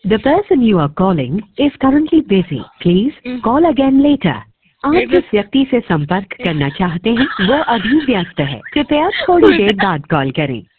The person you are calling is currently busy. Please call again later. आप जिस व्यक्ति से संपर्क करना चाहते हैं वो अभी व्यस्त है, कृपया थोड़ी देर बाद कॉल करें।